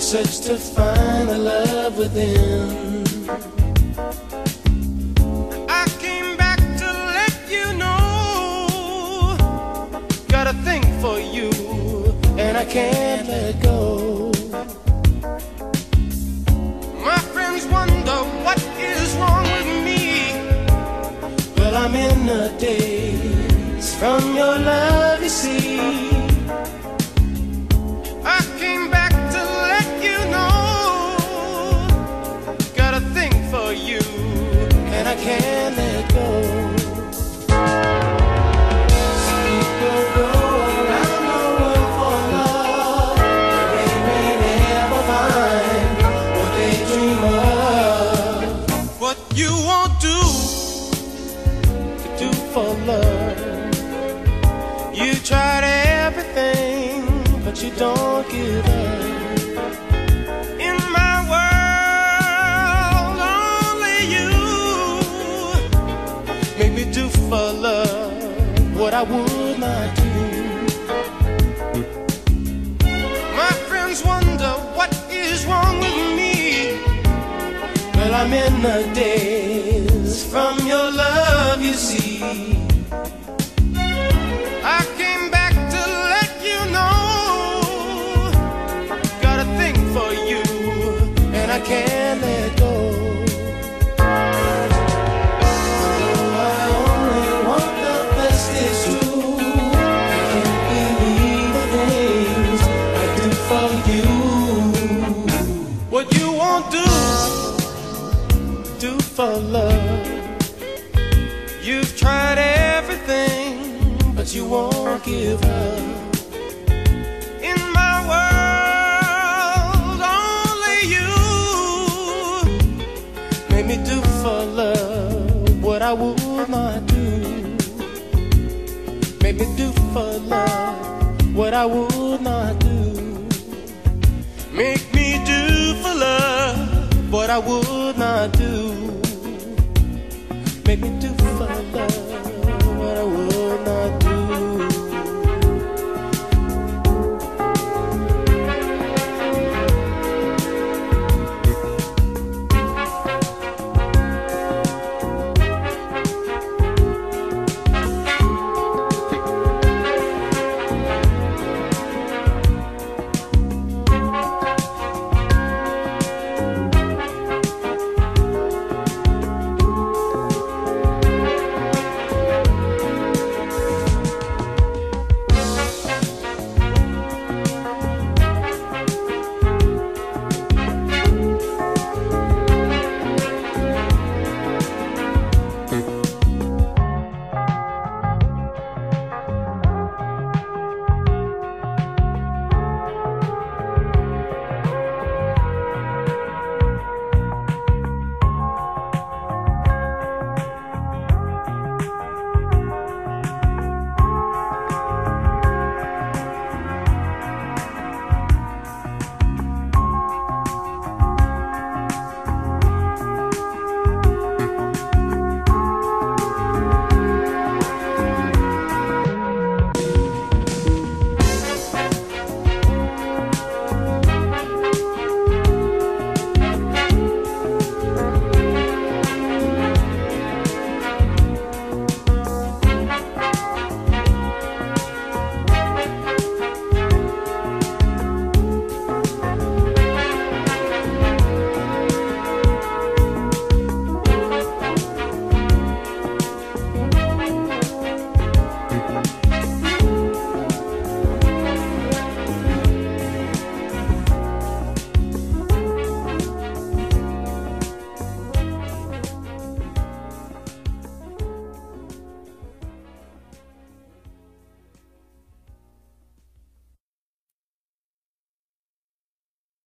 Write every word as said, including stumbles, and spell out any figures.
search to find the love within. I came back to let you know, got a thing for you, and I can't let go. My friends wonder what is wrong with me. Well, I'm in the daze from your love, you see. I came back to let you know, got a thing for you, and I can't let go. Some people go around the world for love, but they may never find what they dream of. what you won't do To do for love, you tried everything, but you don't give up. in my world. Only you Make me do for love what I would not do. My friends wonder what is wrong with me. Well, I'm in the daze from your love, you see. I came back to let you know, got a thing for you, And I can't let go. Though I only want the best, it's true. I can't believe the things I do for you. what you won't do. Do for love, You've tried everything, but you won't give up. in my world. Only you Make me do for love what I would not do. Make me do for love what I would not do. make me do for love What I would not do. Make me do